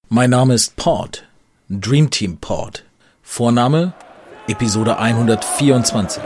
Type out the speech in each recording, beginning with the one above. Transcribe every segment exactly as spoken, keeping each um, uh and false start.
Mein Name ist Pod, Dream Team Pod. Vorname Episode hundertvierundzwanzig.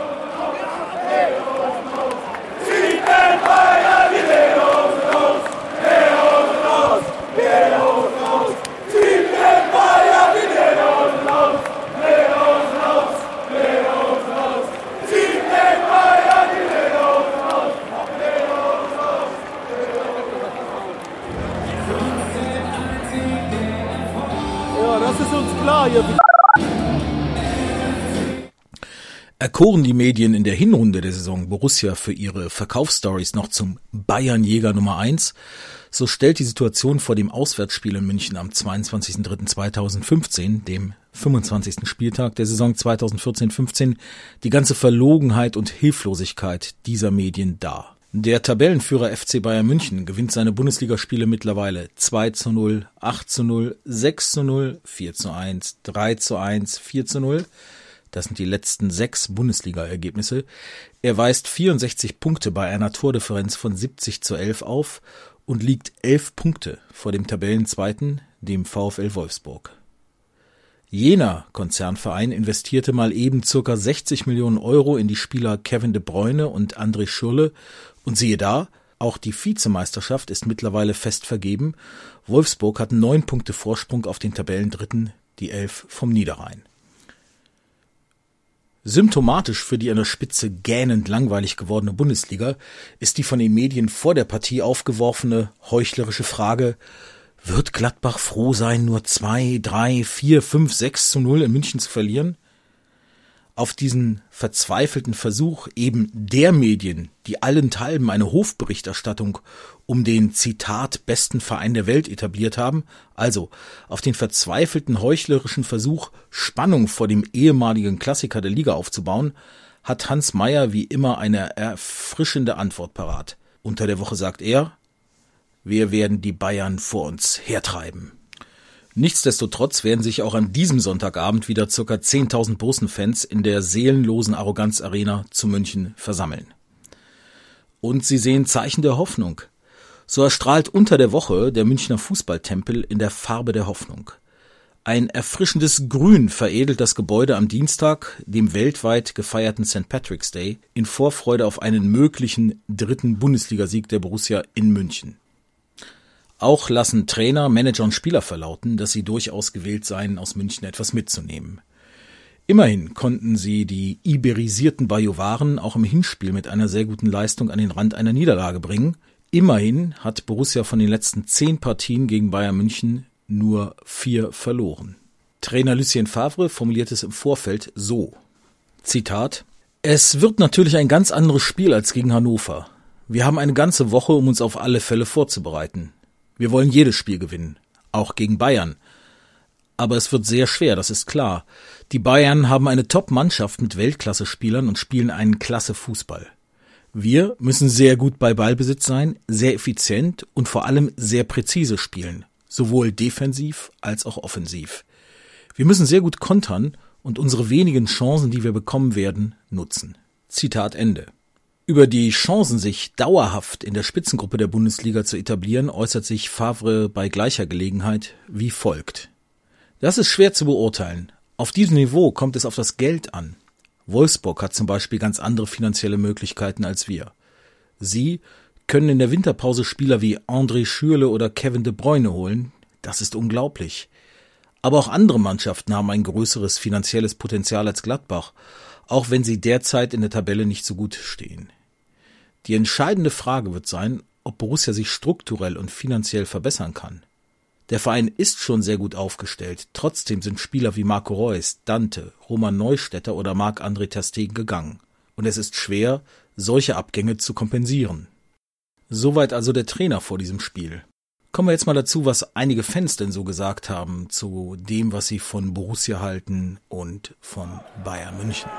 Erkoren die Medien in der Hinrunde der Saison Borussia für ihre Verkaufsstories noch zum Bayernjäger Nummer eins, so stellt die Situation vor dem Auswärtsspiel in München am zweiundzwanzigsten dritten zweitausendfünfzehn, dem fünfundzwanzigsten Spieltag der Saison zweitausendvierzehn fünfzehn, die ganze Verlogenheit und Hilflosigkeit dieser Medien dar. Der Tabellenführer F C Bayern München gewinnt seine Bundesligaspiele mittlerweile zwei zu null, acht zu null, sechs zu null, vier zu eins, drei zu eins, vier zu null. Das sind die letzten sechs Bundesliga-Ergebnisse. Er weist vierundsechzig Punkte bei einer Tordifferenz von siebzig zu elf auf und liegt elf Punkte vor dem Tabellenzweiten, dem VfL Wolfsburg. Jener Konzernverein investierte mal eben ca. sechzig Millionen Euro in die Spieler Kevin De Bruyne und André Schürrle und siehe da, auch die Vizemeisterschaft ist mittlerweile fest vergeben. Wolfsburg hat neun Punkte Vorsprung auf den Tabellendritten, die elf vom Niederrhein. Symptomatisch für die an der Spitze gähnend langweilig gewordene Bundesliga ist die von den Medien vor der Partie aufgeworfene heuchlerische Frage: Wird Gladbach froh sein, nur zwei, drei, vier, fünf, sechs zu null in München zu verlieren? Auf diesen verzweifelten Versuch eben der Medien, die allenthalben eine Hofberichterstattung um den, Zitat, besten Verein der Welt etabliert haben, also auf den verzweifelten heuchlerischen Versuch, Spannung vor dem ehemaligen Klassiker der Liga aufzubauen, hat Hans Meyer wie immer eine erfrischende Antwort parat. Unter der Woche sagt er: Wir werden die Bayern vor uns hertreiben. Nichtsdestotrotz werden sich auch an diesem Sonntagabend wieder ca. zehntausend Borussen-Fans in der seelenlosen Arroganz-Arena zu München versammeln. Und sie sehen Zeichen der Hoffnung. So erstrahlt unter der Woche der Münchner Fußballtempel in der Farbe der Hoffnung. Ein erfrischendes Grün veredelt das Gebäude am Dienstag, dem weltweit gefeierten Sankt Patrick's Day, in Vorfreude auf einen möglichen dritten Bundesligasieg der Borussia in München. Auch lassen Trainer, Manager und Spieler verlauten, dass sie durchaus gewillt seien, aus München etwas mitzunehmen. Immerhin konnten sie die iberisierten Bajuwaren auch im Hinspiel mit einer sehr guten Leistung an den Rand einer Niederlage bringen. Immerhin hat Borussia von den letzten zehn Partien gegen Bayern München nur vier verloren. Trainer Lucien Favre formuliert es im Vorfeld so, Zitat: Es wird natürlich ein ganz anderes Spiel als gegen Hannover. Wir haben eine ganze Woche, um uns auf alle Fälle vorzubereiten. Wir wollen jedes Spiel gewinnen, auch gegen Bayern. Aber es wird sehr schwer, das ist klar. Die Bayern haben eine Top-Mannschaft mit Weltklasse-Spielern und spielen einen Klasse-Fußball. Wir müssen sehr gut bei Ballbesitz sein, sehr effizient und vor allem sehr präzise spielen, sowohl defensiv als auch offensiv. Wir müssen sehr gut kontern und unsere wenigen Chancen, die wir bekommen werden, nutzen. Zitat Ende. Über die Chancen, sich dauerhaft in der Spitzengruppe der Bundesliga zu etablieren, äußert sich Favre bei gleicher Gelegenheit wie folgt. Das ist schwer zu beurteilen. Auf diesem Niveau kommt es auf das Geld an. Wolfsburg hat zum Beispiel ganz andere finanzielle Möglichkeiten als wir. Sie können in der Winterpause Spieler wie André Schürrle oder Kevin De Bruyne holen. Das ist unglaublich. Aber auch andere Mannschaften haben ein größeres finanzielles Potenzial als Gladbach, auch wenn sie derzeit in der Tabelle nicht so gut stehen. Die entscheidende Frage wird sein, ob Borussia sich strukturell und finanziell verbessern kann. Der Verein ist schon sehr gut aufgestellt, trotzdem sind Spieler wie Marco Reus, Dante, Roman Neustädter oder Marc-André ter Stegen gegangen. Und es ist schwer, solche Abgänge zu kompensieren. Soweit also der Trainer vor diesem Spiel. Kommen wir jetzt mal dazu, was einige Fans denn so gesagt haben zu dem, was sie von Borussia halten und von Bayern München.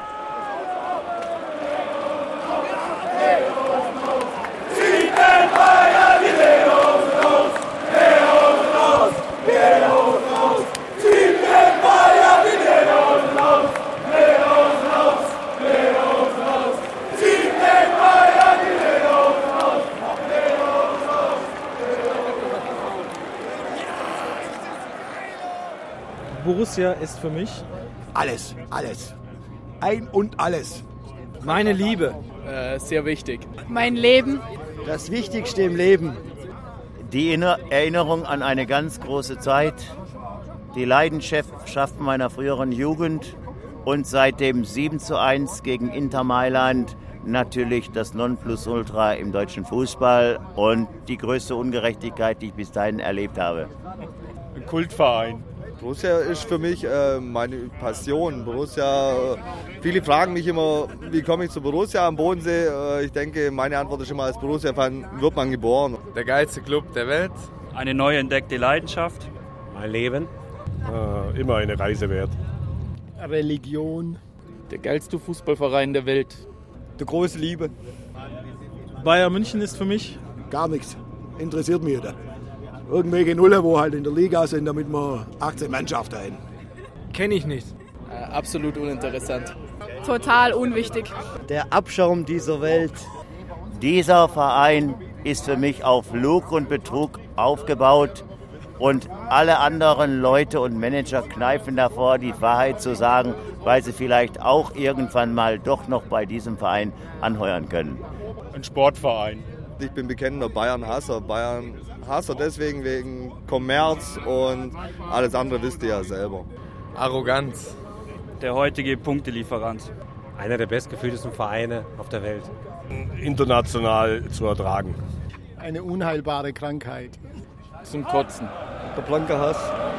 Borussia ist für mich alles, alles. Ein und alles. meine Liebe. Äh, sehr wichtig. Mein Leben. Das Wichtigste im Leben. Die Erinnerung an eine ganz große Zeit, die Leidenschaft meiner früheren Jugend und seit dem sieben zu eins gegen Inter Mailand natürlich das Nonplusultra im deutschen Fußball und die größte Ungerechtigkeit, die ich bis dahin erlebt habe. Ein Kultverein. Borussia ist für mich äh, meine Passion. Borussia, äh, viele fragen mich immer, wie komme ich zu Borussia am Bodensee? Äh, ich denke, meine Antwort ist immer, als Borussia-Fan wird man geboren. Der geilste Club der Welt. Eine neu entdeckte Leidenschaft. Mein Leben. Äh, immer eine Reise wert. Religion. Der geilste Fußballverein der Welt. Die große Liebe. Bayern München ist für mich Gar nichts. Interessiert mich nicht. Irgendwelche Nuller, wo halt in der Liga sind, damit wir achtzehn Mannschaften haben. kenne ich nicht. Äh, absolut uninteressant. Total unwichtig. Der Abschaum dieser Welt. Dieser Verein ist für mich auf Lug und Betrug aufgebaut und alle anderen Leute und Manager kneifen davor, die Wahrheit zu sagen, weil sie vielleicht auch irgendwann mal doch noch bei diesem Verein anheuern können. Ein Sportverein. Ich bin bekennender Bayern-Hasser. Bayern-Hasser deswegen wegen Kommerz und alles andere wisst ihr ja selber. Arroganz. Der heutige Punktelieferant. Einer der bestgefühltesten Vereine auf der Welt. International zu ertragen. Eine unheilbare Krankheit. Zum Kotzen. Der blanke Hass.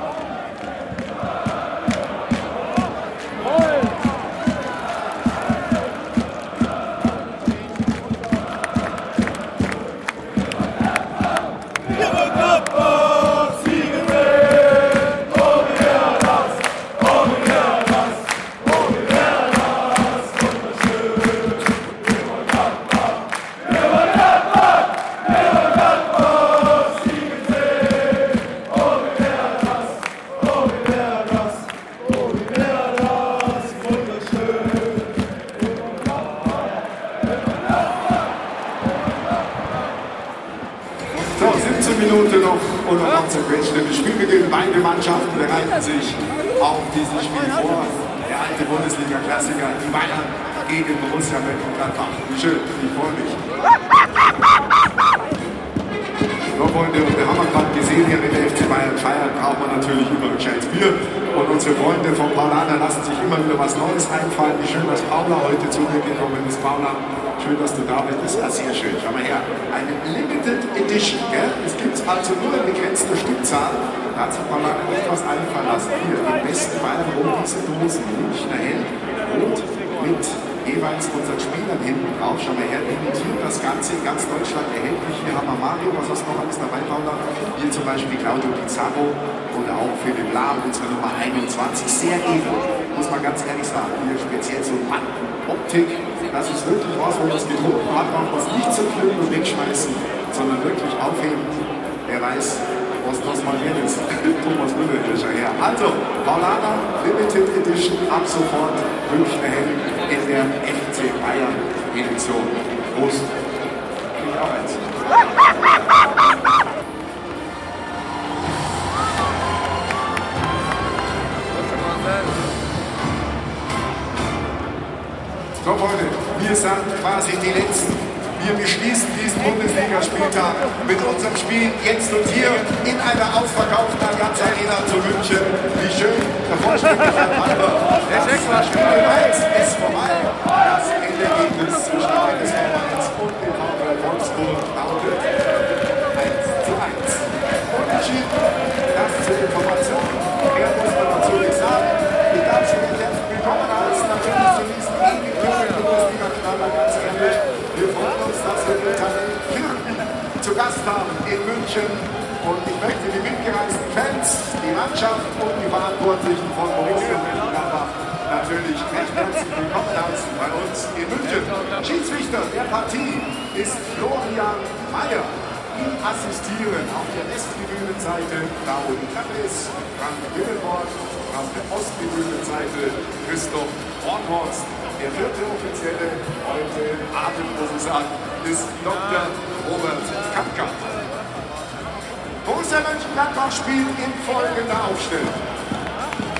Minute noch und noch achtzehn Quetschen. Das Spielbeginn, beide Mannschaften bereiten sich auf dieses Spiel vor. Der alte Bundesliga-Klassiker, die Bayern gegen Borussia Mönchengladbach. Wie schön, ich freue mich. So, Freunde, und wir haben gerade gesehen, hier mit der F C Bayern feiern, braucht man natürlich immer ein schönes Bier. Und unsere Freunde von Paulaner lassen sich immer wieder was Neues einfallen. Wie schön, dass Paula heute zu mir gekommen ist. Paula, schön, dass du da bist. Das ist ja sehr schön. Schau mal her. Eine Limited Edition. Gell? Es gibt also nur eine begrenzte Stückzahl. Da hat sich Paulaner echt was einfallen lassen. Hier, die besten Bayern rum, diese Dosen. Münchner Hell und mit jeweils unseren Spielern hinten drauf. Schau mal her, limitiert das Ganze in ganz Deutschland erhältlich. Hier haben wir Mario, was hast du noch alles dabei, Paula? Hier zum Beispiel Claudio Pizarro oder auch Philipp Lahm, unsere Nummer einundzwanzig. Sehr edel, muss man ganz ehrlich sagen. Hier speziell so Optik. Das ist wirklich was, wo man es getrunken hat, man muss nicht zerklüren und wegschmeißen, sondern wirklich aufheben. Wer weiß, was das mal wert ist. Thomas Müller ist ja her. Also, Paulaner Limited Edition ab sofort Münchner Hell in der F C Bayern Edition. Prost. Ich auch eins. So, Freunde, wir sind quasi die Letzten. Wir beschließen diesen Bundesligaspieltag mit unserem Spiel jetzt und hier in einer ausverkauften Allianz Arena zu München. Wie schön, der Vollständigkeit halber. Das Spiel eins ist vorbei. Das Endergebnis zwischen eines Vereins und dem VfL Wolfsburg lautet eins zu eins. Unentschieden, das zur Information. Mehr muss man dazu nicht sagen. Ich darf schon recht herzlich willkommen heißen, natürlich zu diesem ewigen Bundesliga-Knaller, ganz ehrlich. Wir freuen uns, dass wir den Unternehmen Kirchen zu Gast haben in München. Und ich möchte die mitgereisten Fans, die Mannschaft und die Verantwortlichen von Borussia Mönchengladbach natürlich recht herzlich willkommen heißen bei uns in München. Schiedsrichter der Partie ist Florian Mayer. Ihm assistieren auf der Westtribünenseite Raoul Kappes, Frank Willenborg, auf der Osttribünenseite Christoph Hornhorst. Der vierte Offizielle heute Abend, muss ich sagen, ist Doktor Robert Kampka. Borussia Mönchengladbach spielt in folgender Aufstellung.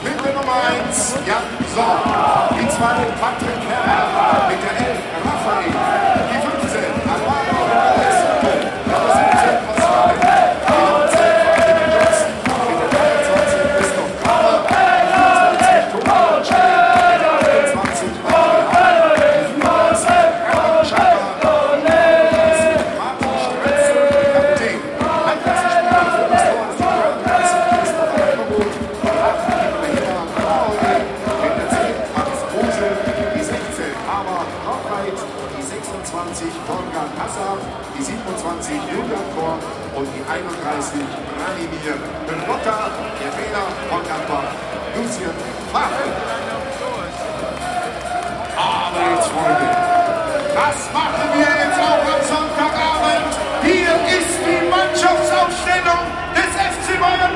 Nummer eins Jan Sommer, die zwei Patrick Herr, mit der elf Raphael, die fünfzehn Alvaro Morales, Nummer siebzehn Pascal, die Nummer zehn Martin Johnson, mit der dreiundzwanzig Christoph Kramer, die vierundzwanzig Thomas Schmidt, mit der achtundzwanzig Adrian, die fünfunddreißig Hermann Schäfer, die dreiunddreißig Martin Stretzel, Kapitän, einundvierzig Spieler für das Tor des dreiunddreißig Christoph Albergut, die acht Ibrahima Traoré, mit der zehn Max Kruse, die sechzehn Hammer Knockreit, die sechsundzwanzig Torgan Hassar, die siebenundzwanzig Julian Korn und die einunddreißig Branimir Benrotta, der Trainer von Gladbach, Lucien Favre. Aber jetzt, Freunde, das machen wir jetzt auch am Sonntagabend. Hier ist die Mannschaftsaufstellung des F C Bayern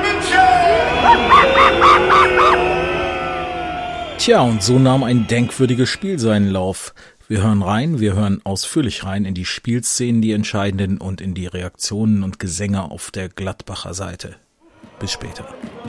München. Tja, und so nahm ein denkwürdiges Spiel seinen Lauf. Wir hören rein, wir hören ausführlich rein in die Spielszenen, die entscheidenden und in die Reaktionen und Gesänge auf der Gladbacher Seite. Bis später.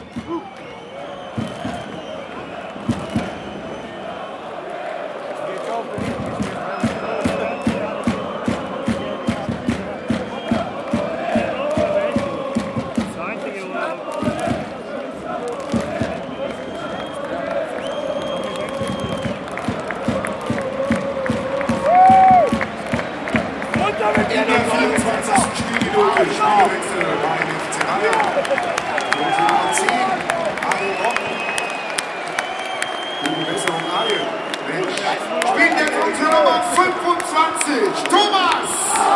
In der vierundzwanzigsten Spielminute Spielwechsel beim F C Bayern. Und für Nummer zehn, Ariel Rock. Gute Besserung, Ariel. Mensch. Spielt der für Nummer fünfundzwanzig, Thomas!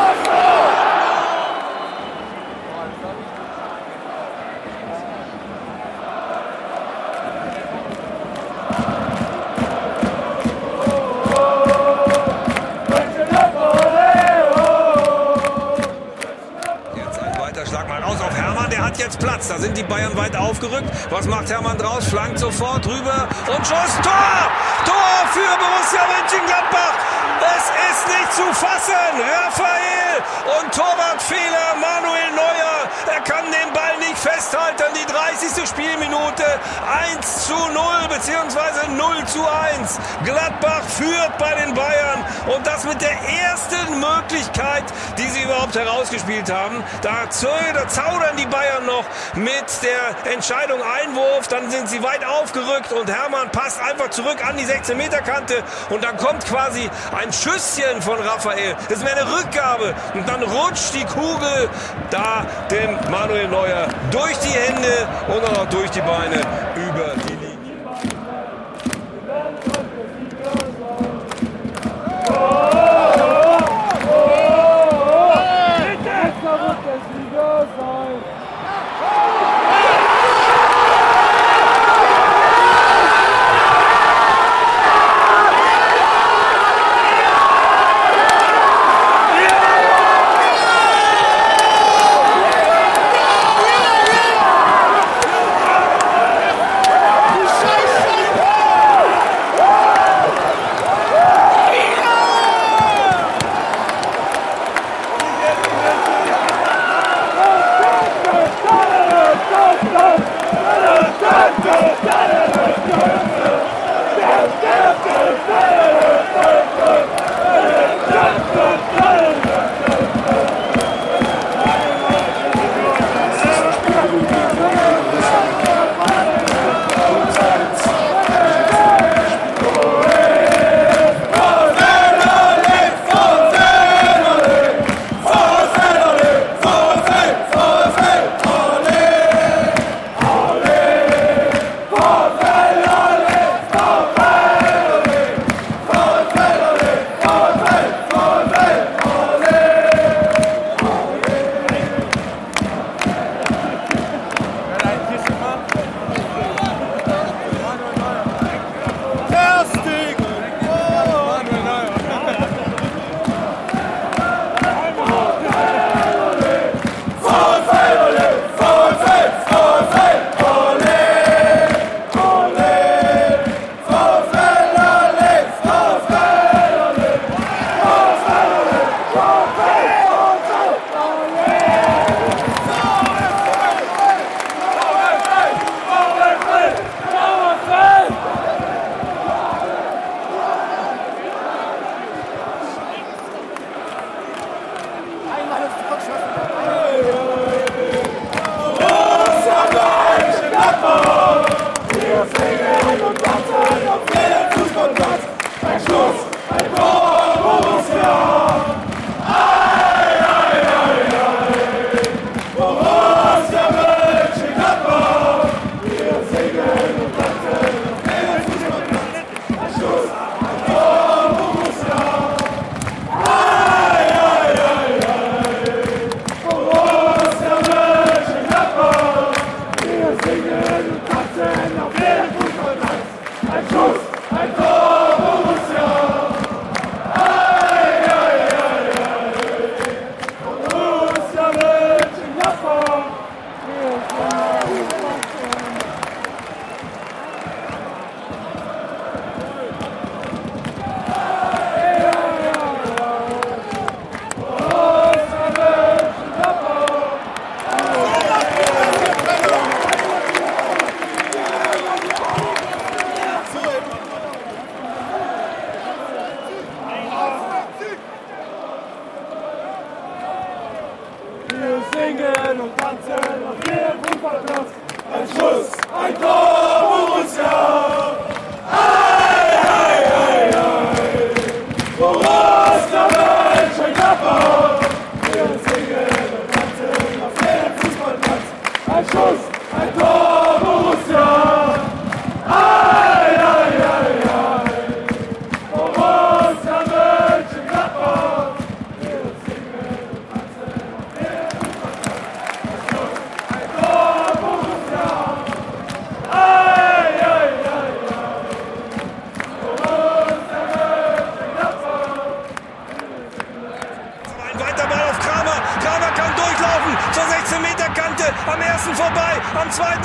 Jetzt Platz, da sind die Bayern weit aufgerückt. Was macht Hermann draus? Flankt sofort rüber und Schuss, Tor! Tor für Borussia Mönchengladbach! Es ist nicht zu fassen! Raphael und Torwartfehler, Manuel Neuer, er kann den Ball nicht festhalten. Die dreißigste Spielminute, eins zu null beziehungsweise null zu eins. Gladbach führt bei den Bayern und das mit der ersten Möglichkeit, die sie überhaupt herausgespielt haben. Da, da zaudern die Bayern noch mit der Entscheidung Einwurf, dann sind sie weit aufgerückt und Hermann passt einfach zurück an die sechzehn-Meter-Kante und dann kommt quasi ein Schüsschen von Raphael. Das ist mehr eine Rückgabe und dann rutscht die Kugel da dem Manuel Neuer durch die Hände und auch durch die Beine über die Linie.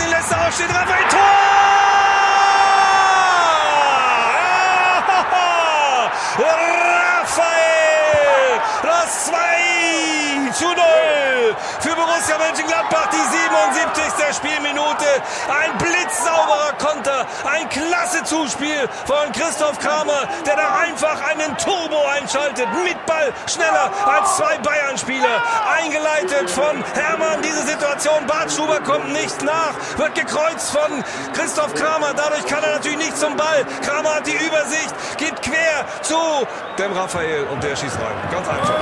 den lässt er ausstehen. Raphael, Tor! Raphael, das zwei zu null für Borussia Mönchengladbach, die siebenundsiebzigste Spielminute. Ein blitzsauberer Konter, ein klasse Zuspiel von Christoph Kramer, der da einfach einen Turbo einschaltet, mit Ball schneller als zwei Bayern-Spieler. Eingeleitet von Hermann, diese Situation, Bartstuber kommt nicht nach, wird gekreuzt von Christoph Kramer, dadurch kann er natürlich nicht zum Ball. Kramer hat die Übersicht, geht quer zu dem Raphael und der schießt rein. Ganz einfach.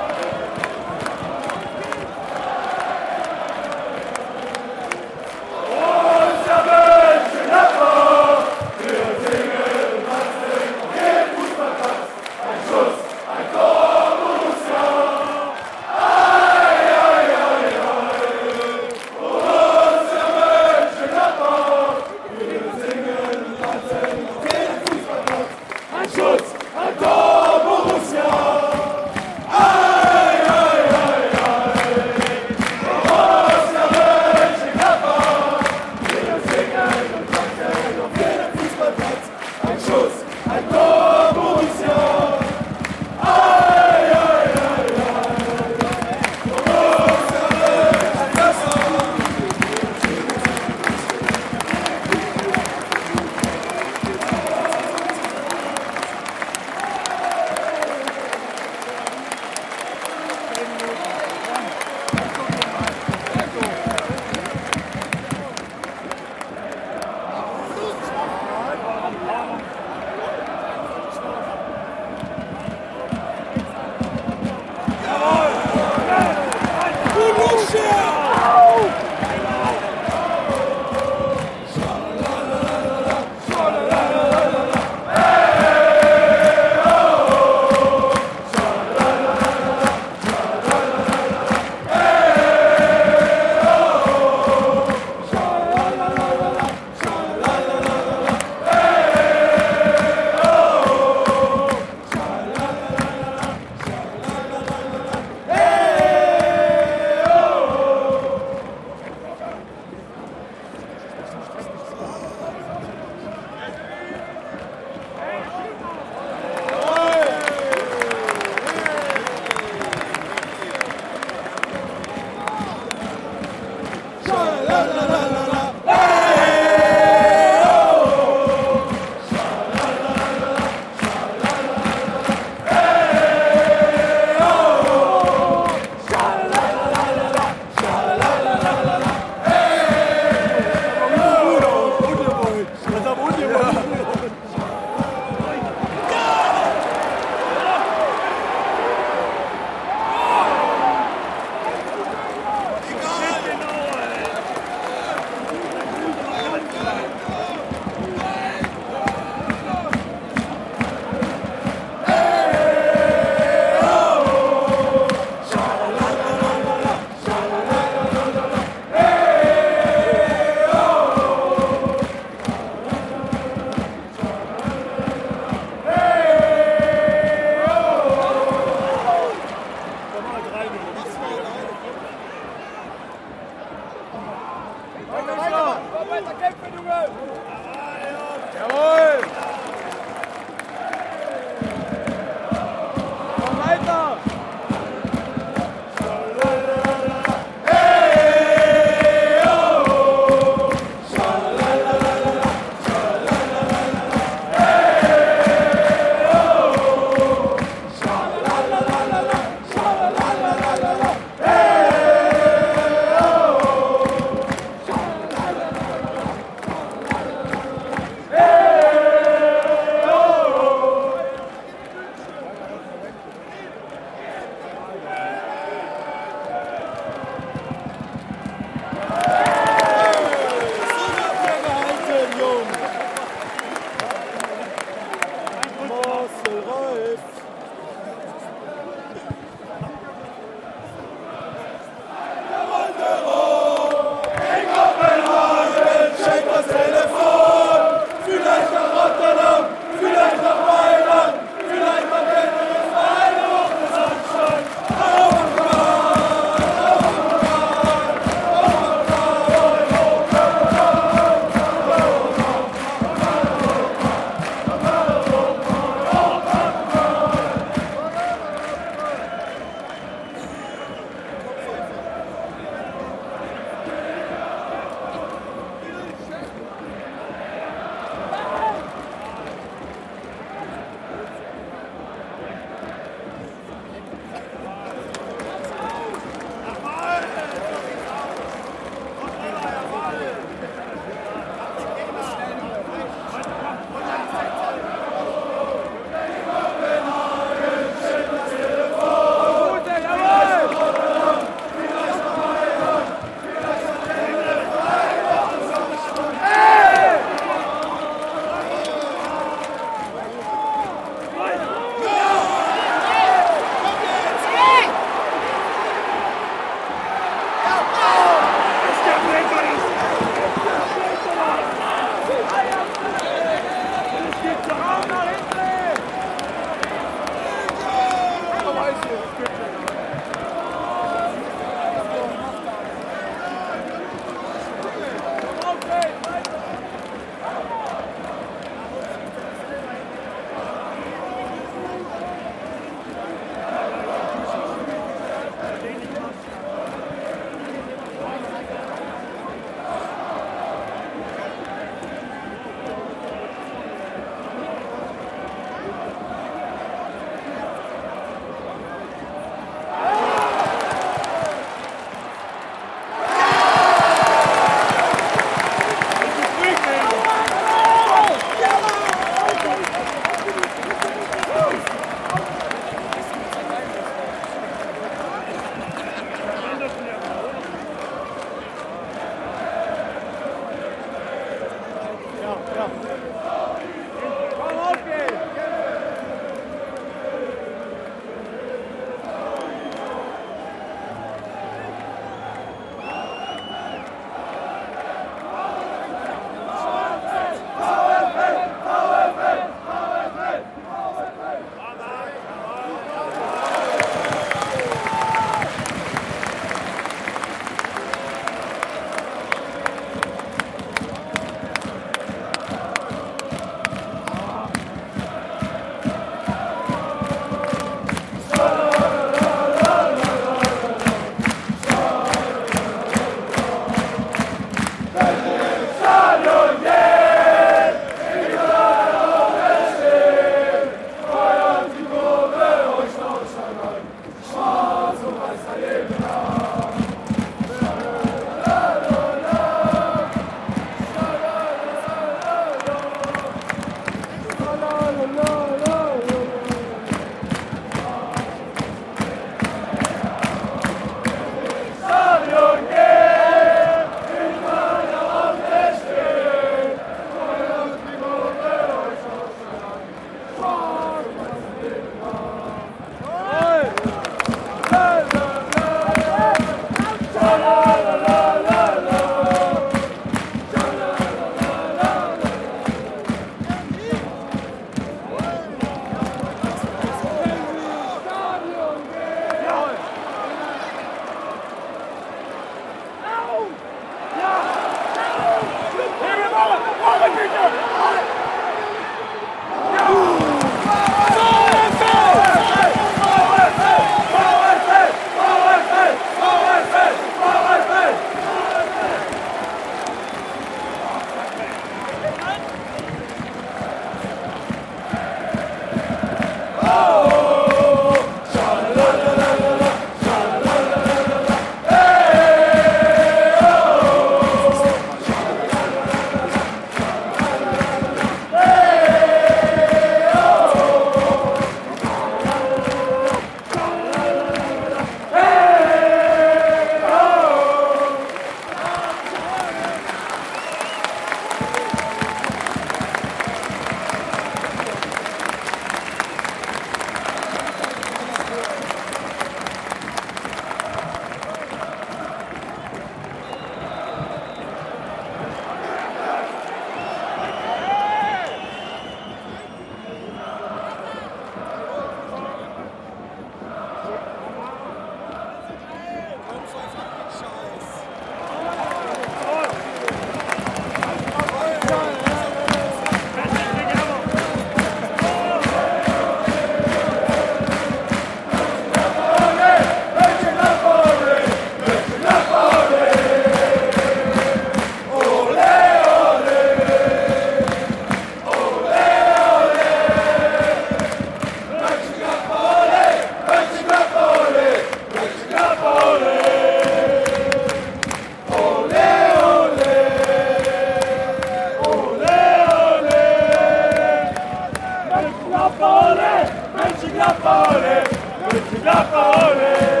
Mönchengladbach, ole! Mönchengladbach, ole!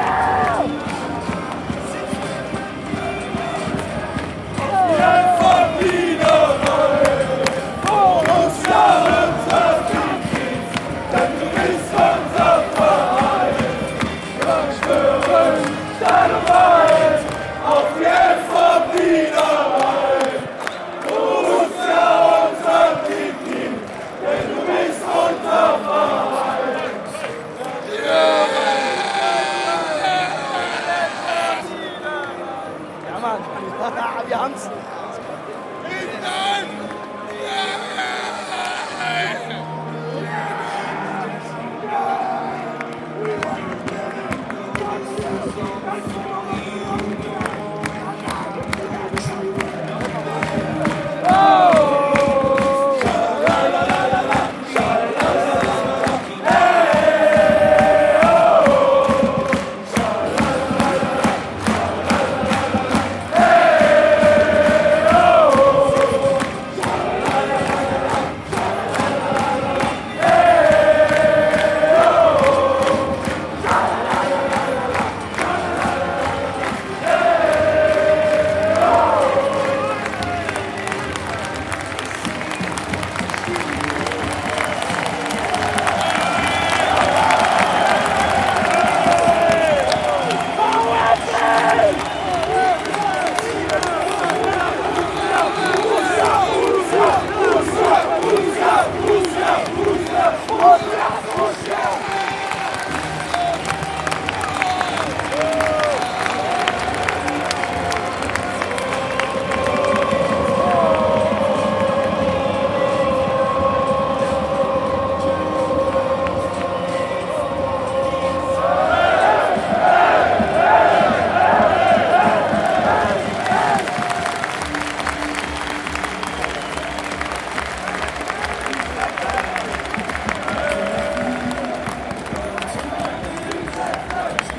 Yeah!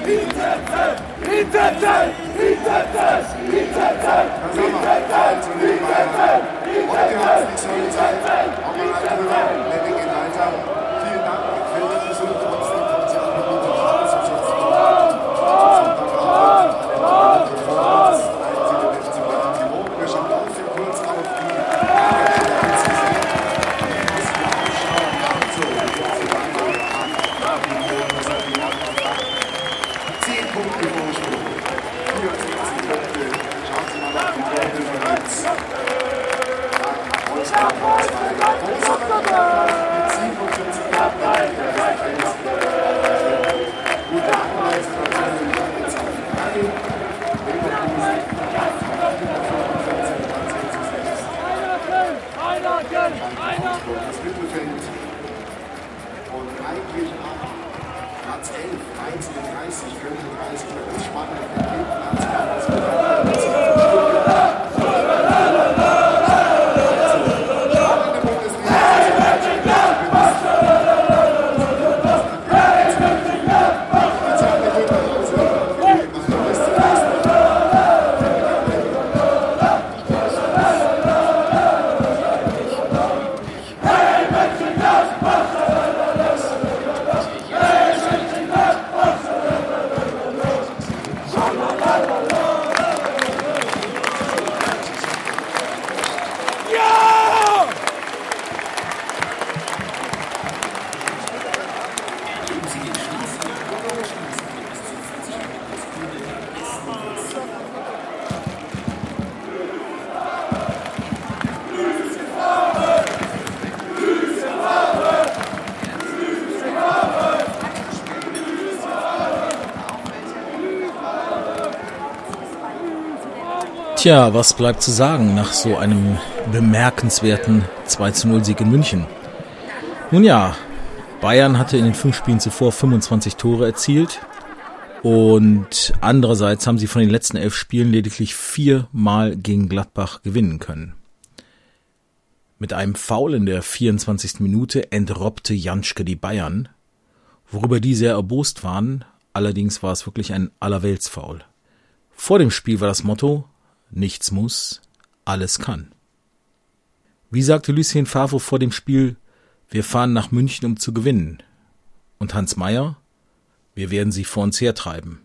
Tja, was bleibt zu sagen nach so einem bemerkenswerten zwei zu null Sieg in München? Nun ja, Bayern hatte in den fünf Spielen zuvor fünfundzwanzig Tore erzielt und andererseits haben sie von den letzten elf Spielen lediglich viermal gegen Gladbach gewinnen können. Mit einem Foul in der vierundzwanzigsten Minute entrobbte Janschke die Bayern, worüber die sehr erbost waren, allerdings war es wirklich ein Allerweltsfoul. Vor dem Spiel war das Motto: Nichts muss, alles kann. Wie sagte Lucien Favre vor dem Spiel: Wir fahren nach München, um zu gewinnen. Und Hans Meyer: Wir werden sie vor uns hertreiben.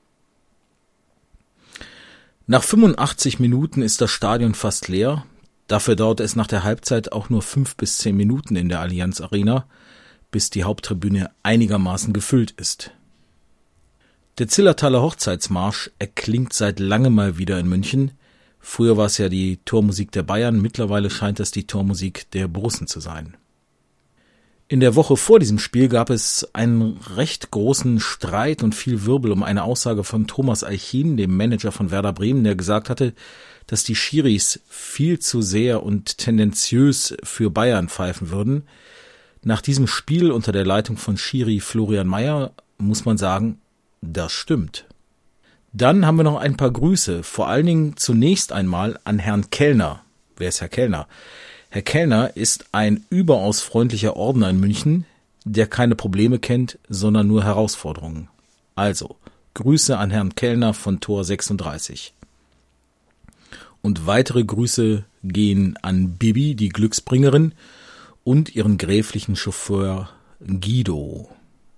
Nach fünfundachtzig Minuten ist das Stadion fast leer. Dafür dauert es nach der Halbzeit auch nur fünf bis zehn Minuten in der Allianz Arena, bis die Haupttribüne einigermaßen gefüllt ist. Der Zillertaler Hochzeitsmarsch erklingt seit langem mal wieder in München. Früher war es ja die Tormusik der Bayern, mittlerweile scheint es die Tormusik der Borussen zu sein. In der Woche vor diesem Spiel gab es einen recht großen Streit und viel Wirbel um eine Aussage von Thomas Eichin, dem Manager von Werder Bremen, der gesagt hatte, dass die Schiris viel zu sehr und tendenziös für Bayern pfeifen würden. Nach diesem Spiel unter der Leitung von Schiri Florian Mayer muss man sagen, das stimmt. Dann haben wir noch ein paar Grüße, vor allen Dingen zunächst einmal an Herrn Kellner. Wer ist Herr Kellner? Herr Kellner ist ein überaus freundlicher Ordner in München, der keine Probleme kennt, sondern nur Herausforderungen. Also, Grüße an Herrn Kellner von Tor sechsunddreißig. Und weitere Grüße gehen an Bibi, die Glücksbringerin, und ihren gräflichen Chauffeur Guido.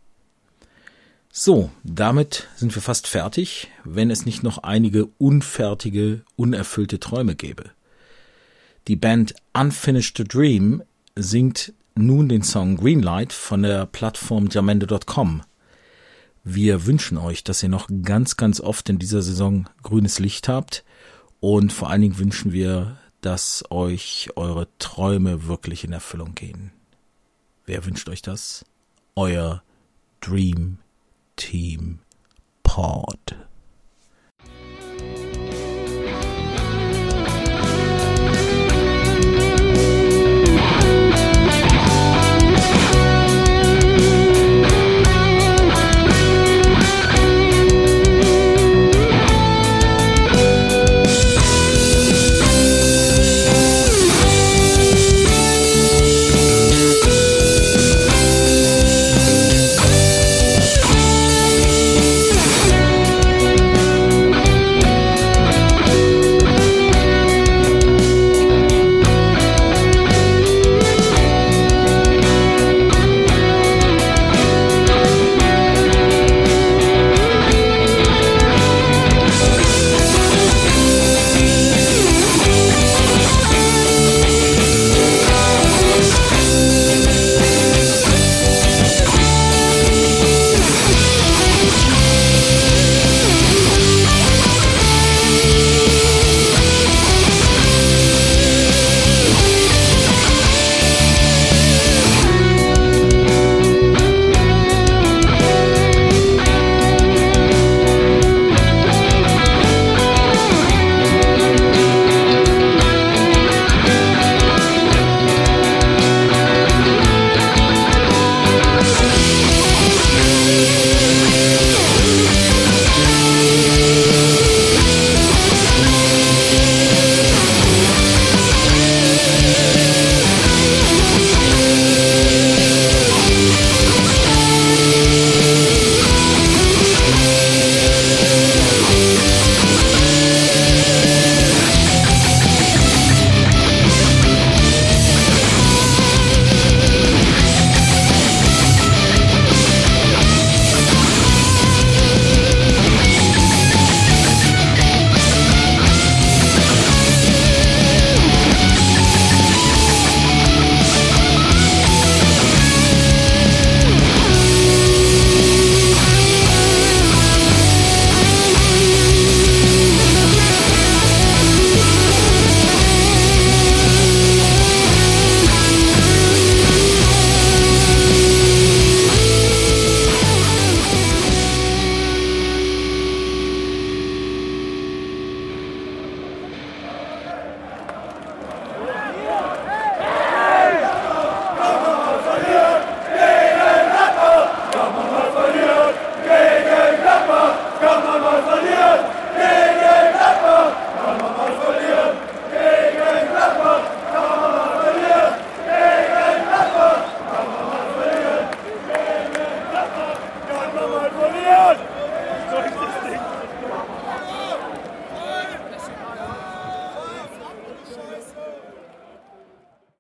So, damit sind wir fast fertig, wenn es nicht noch einige unfertige, unerfüllte Träume gäbe. Die Band Unfinished Dream singt nun den Song Greenlight von der Plattform jamendo Punkt com. Wir wünschen euch, dass ihr noch ganz, ganz oft in dieser Saison grünes Licht habt und vor allen Dingen wünschen wir, dass euch eure Träume wirklich in Erfüllung gehen. Wer wünscht euch das? Euer Dream Team Pod.